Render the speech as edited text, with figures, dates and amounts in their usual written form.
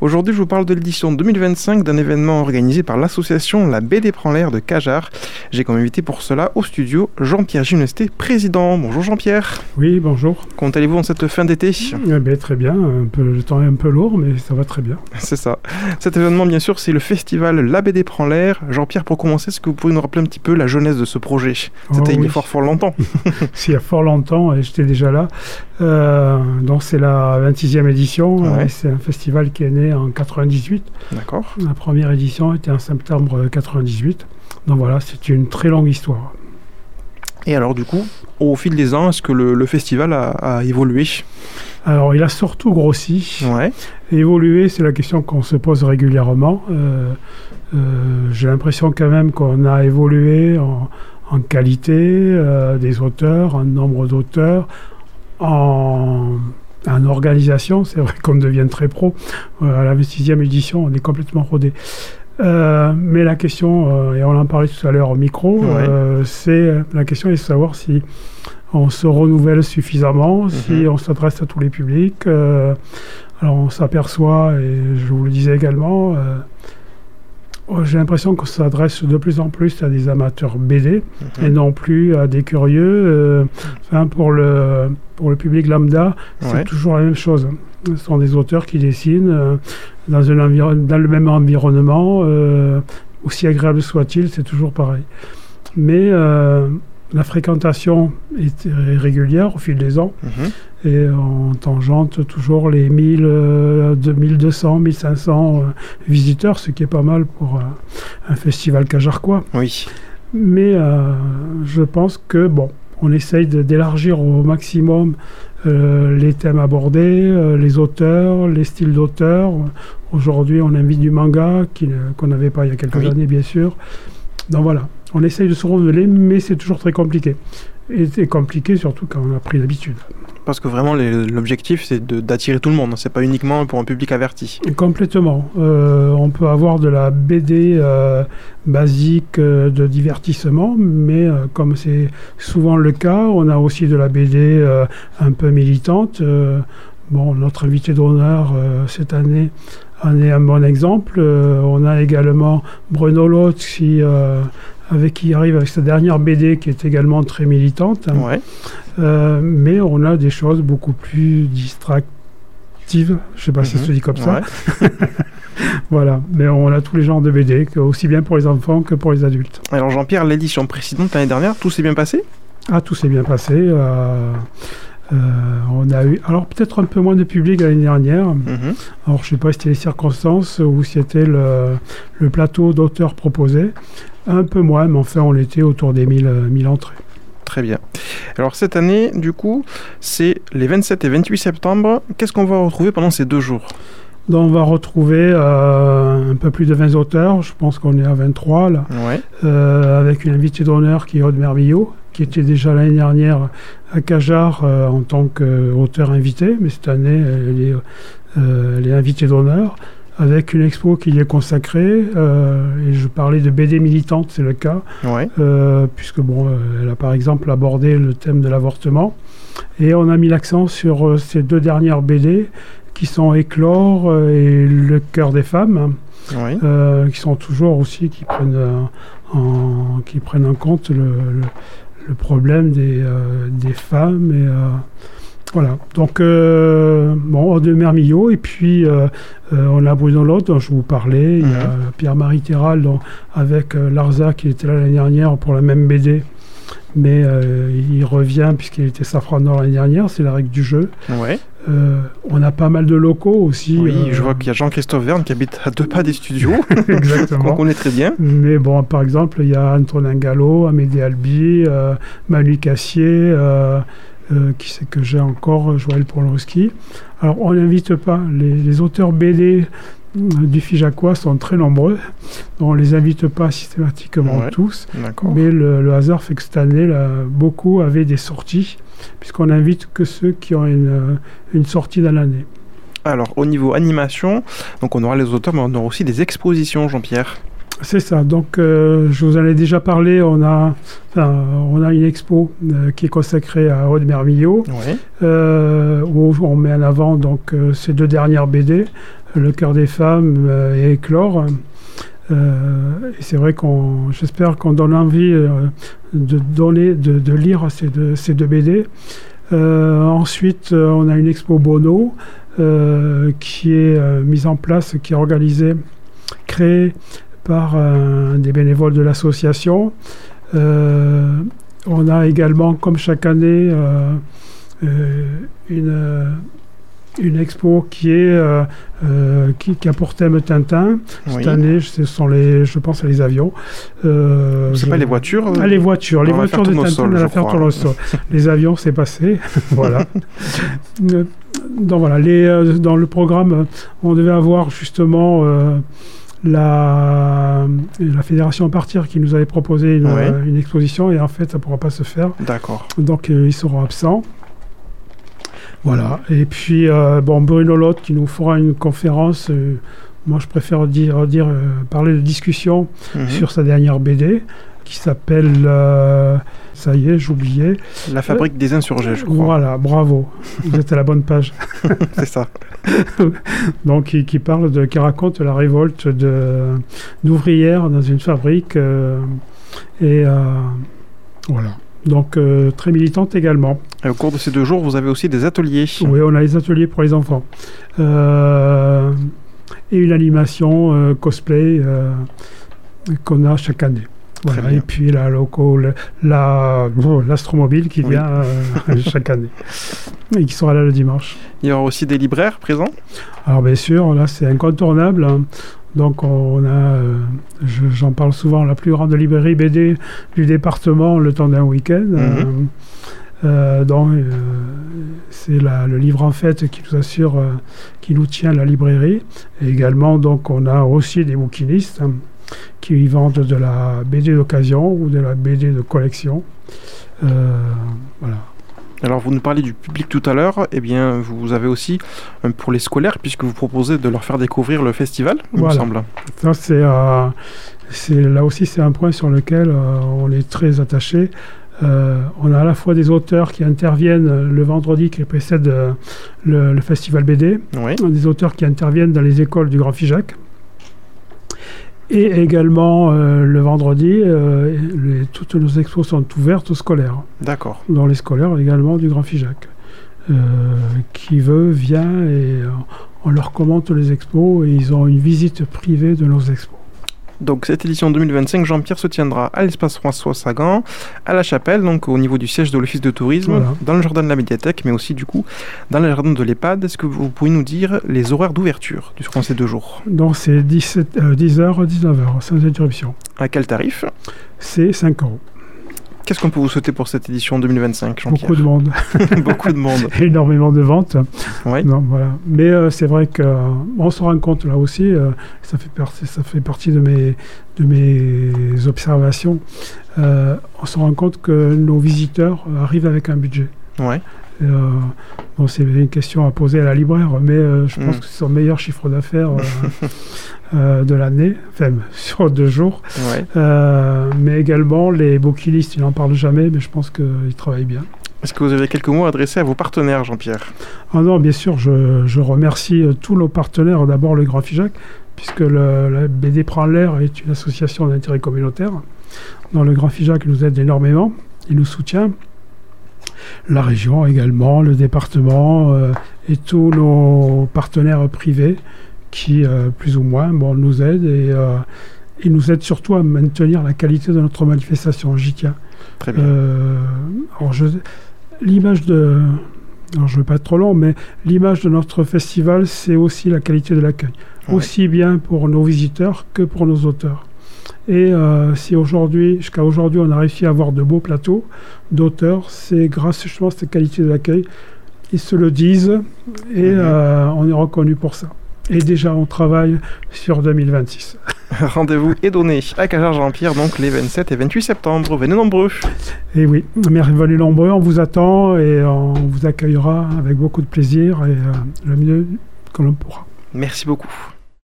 Aujourd'hui, je vous parle de l'édition 2025 d'un événement organisé par l'association La BD Prend l'Air de Cajarc. J'ai comme invité pour cela au studio Jean-Pierre Ginesté, président. Bonjour Jean-Pierre. Oui, bonjour. Comment allez-vous en cette fin d'été ? Très bien, le temps est un peu lourd, mais ça va très bien. C'est ça. Cet événement, bien sûr, c'est le festival La BD Prend l'Air. Jean-Pierre, pour commencer, est-ce que vous pouvez nous rappeler un petit peu la genèse de ce projet ? C'était il y a fort longtemps. C'est il y a fort longtemps, et j'étais déjà là. Donc c'est la 26e édition, et c'est un festival qui est né en 98. D'accord. La première édition était en septembre 98. Donc voilà, c'est une très longue histoire. Et alors du coup, au fil des ans, est-ce que le festival a évolué ? Alors il a surtout grossi. Évoluer, c'est la question qu'on se pose régulièrement. J'ai l'impression quand même qu'on a évolué en qualité des auteurs, en nombre d'auteurs, en organisation. C'est vrai qu'on devient très pro. À la 26e édition, on est complètement rodé. Mais la question, et on en parlait tout à l'heure au micro, la question est de savoir si on se renouvelle suffisamment, si on s'adresse à tous les publics. Alors on s'aperçoit, et je vous le disais également, j'ai l'impression qu'on s'adresse de plus en plus à des amateurs BD et non plus à des curieux. Pour le public lambda, c'est toujours la même chose. Ce sont des auteurs qui dessinent dans le même environnement, aussi agréable soit-il, c'est toujours pareil. Mais la fréquentation est régulière au fil des ans et on tangente toujours les 1000, 2200, 1500 visiteurs, ce qui est pas mal pour un festival cajarcois. Oui. Mais je pense que, on essaye d'élargir au maximum les thèmes abordés, les auteurs, les styles d'auteurs. Aujourd'hui, on invite du manga qu'on n'avait pas il y a quelques années, bien sûr. Donc voilà, on essaye de se renouveler, mais c'est toujours très compliqué. Et c'est compliqué surtout quand on a pris l'habitude. Parce que vraiment, l'objectif, c'est d'attirer tout le monde. C'est pas uniquement pour un public averti. Complètement. On peut avoir de la BD basique de divertissement, mais comme c'est souvent le cas, on a aussi de la BD un peu militante. Notre invité d'honneur cette année en est un bon exemple. On a également Bruno Lotz qui arrive avec sa dernière BD qui est également très militante. Mais on a des choses beaucoup plus distractives. Je ne sais pas si ça se dit comme ça. Voilà, mais on a tous les genres de BD, aussi bien pour les enfants que pour les adultes. Alors Jean-Pierre, l'édition précédente, l'année dernière, tout s'est bien passé ? Tout s'est bien passé. On a eu, alors peut-être un peu moins de public l'année dernière. Alors je ne sais pas si c'était les circonstances ou si c'était le plateau d'auteurs proposé. Un peu moins, mais enfin on était autour des 1000 entrées. Très bien. Alors cette année, du coup, c'est les 27 et 28 septembre. Qu'est-ce qu'on va retrouver pendant ces 2 jours ? Donc on va retrouver un peu plus de 20 auteurs. Je pense qu'on est à 23 là. Avec une invitée d'honneur qui est Aude Mermillot, qui était déjà l'année dernière à Cajarc en tant qu'auteur invité, mais cette année elle est invitée d'honneur, avec une expo qui lui est consacrée, et je parlais de BD militante, c'est le cas, puisque elle a par exemple abordé le thème de l'avortement, et on a mis l'accent sur ces 2 dernières BD, qui sont Éclore et Le cœur des femmes, qui sont toujours aussi, qui prennent en compte le problème des femmes, et voilà. Donc Aude Mermillot, et puis on a Bruno Lotz dont je vous parlais, il y a Pierre-Marie Terral avec Larza qui était là l'année dernière pour la même BD, mais il revient puisqu'il était Safran Nord l'année dernière, c'est la règle du jeu. On a pas mal de locaux aussi. Oui, je vois qu'il y a Jean-Christophe Verne qui habite à 2 pas des studios. Exactement. Qu'on connaît très bien. Mais par exemple, il y a Antonin Gallo, Amédée Albi, Manu Cassier, qui c'est que j'ai encore, Joël Polowski. Alors, on n'invite pas. Les auteurs BD du Figeacois sont très nombreux. On ne les invite pas systématiquement tous. Mais le hasard fait que cette année, là, beaucoup avaient des sorties, puisqu'on n'invite que ceux qui ont une sortie dans l'année. Alors, au niveau animation, donc on aura les auteurs, mais on aura aussi des expositions, Jean-Pierre. C'est ça. Donc, je vous en ai déjà parlé. On a une expo qui est consacrée à Aude Mermillot, où on met en avant donc ces 2 dernières BD. le cœur des femmes et éclore. Et c'est vrai j'espère qu'on donne envie de lire ces deux BD. Ensuite, on a une expo Bono qui est mise en place, qui est organisée, créée par des bénévoles de l'association. On a également, comme chaque année, une expo qui a pour thème Tintin. Cette année, ce sont je pense à les avions. C'est pas les voitures les voitures de Tintin de l'affaire Tournesol. Les avions, c'est passé. Voilà. Donc voilà, dans le programme, on devait avoir justement la Fédération Partir qui nous avait proposé une exposition, et en fait, ça ne pourra pas se faire. D'accord. Donc, ils seront absents. Voilà. Et puis, Bruno Lotte qui nous fera une conférence. Moi, je préfère parler de discussion sur sa dernière BD qui s'appelle, ça y est, j'oubliais. La fabrique des insurgés, je crois. Voilà, bravo. Vous êtes à la bonne page. C'est ça. Donc, qui raconte la révolte d'ouvrières dans une fabrique. Voilà. Donc, très militante également. Et au cours de ces 2 jours, vous avez aussi des ateliers. Oui, on a les ateliers pour les enfants. Et une animation cosplay qu'on a chaque année. Voilà. Et puis l'Astromobile qui vient chaque année et qui sera là le dimanche. Il y aura aussi des libraires présents? Alors bien sûr, là c'est incontournable. Donc on a, j'en parle souvent, la plus grande librairie BD du département le temps d'un week-end. C'est le livre en fait qui nous assure, qui nous tient la librairie. Et également, donc on a aussi des bouquinistes qui vendent de la BD d'occasion ou de la BD de collection. Voilà. Alors, vous nous parliez du public tout à l'heure. Eh bien, vous avez aussi pour les scolaires, puisque vous proposez de leur faire découvrir le festival, il me semble. Ça, là aussi, c'est un point sur lequel on est très attaché. On a à la fois des auteurs qui interviennent le vendredi qui précède le festival BD, des auteurs qui interviennent dans les écoles du Grand Figeac. Et également, le vendredi, toutes nos expos sont ouvertes aux scolaires. D'accord. Dans les scolaires également du Grand Figeac. Qui veut, vient, et on leur commente les expos, et ils ont une visite privée de nos expos. Donc cette édition 2025, Jean-Pierre, se tiendra à l'espace François Sagan, à la Chapelle, donc au niveau du siège de l'Office de tourisme, dans le jardin de la médiathèque, mais aussi du coup dans le jardin de l'EHPAD. Est-ce que vous pouvez nous dire les horaires d'ouverture durant ces 2 jours? Donc c'est 10h, 19h, sans interruption. À quel tarif? C'est 5 €. Qu'est-ce qu'on peut vous souhaiter pour cette édition 2025, Jean-Pierre? Beaucoup de monde. Beaucoup de monde. Énormément de ventes. Oui. Non, voilà. Mais c'est vrai qu'on se rend compte là aussi, ça fait partie de mes observations, on se rend compte que nos visiteurs arrivent avec un budget. Ouais. Bon, c'est une question à poser à la libraire, mais je pense que c'est son meilleur chiffre d'affaires de l'année, enfin sur 2 jours. Ouais. Mais également, les bouquinistes, ils n'en parlent jamais, mais je pense qu'ils travaillent bien. Est-ce que vous avez quelques mots adressés à vos partenaires, Jean-Pierre? Ah non, bien sûr, je remercie tous nos partenaires. D'abord le Grand Figeac, puisque la BD Prend l'air est une association d'intérêt communautaire, dont le Grand Figeac nous aide énormément, il nous soutient. La région également, le département et tous nos partenaires privés qui, plus ou moins, nous aident et nous aident surtout à maintenir la qualité de notre manifestation. J'y tiens. Très bien. L'image de... Alors, je ne veux pas être trop long, mais l'image de notre festival, c'est aussi la qualité de l'accueil. Ouais. Aussi bien pour nos visiteurs que pour nos auteurs. Et si jusqu'à aujourd'hui, on a réussi à avoir de beaux plateaux d'auteurs, c'est grâce justement à cette qualité de l'accueil. Ils se le disent et on est reconnu pour ça. Et déjà, on travaille sur 2026. Rendez-vous est donné à Cajar Jean-Pierre, donc les 27 et 28 septembre. Venez nombreux. Et oui, venez nombreux, on vous attend et on vous accueillera avec beaucoup de plaisir et le mieux que l'on pourra. Merci beaucoup.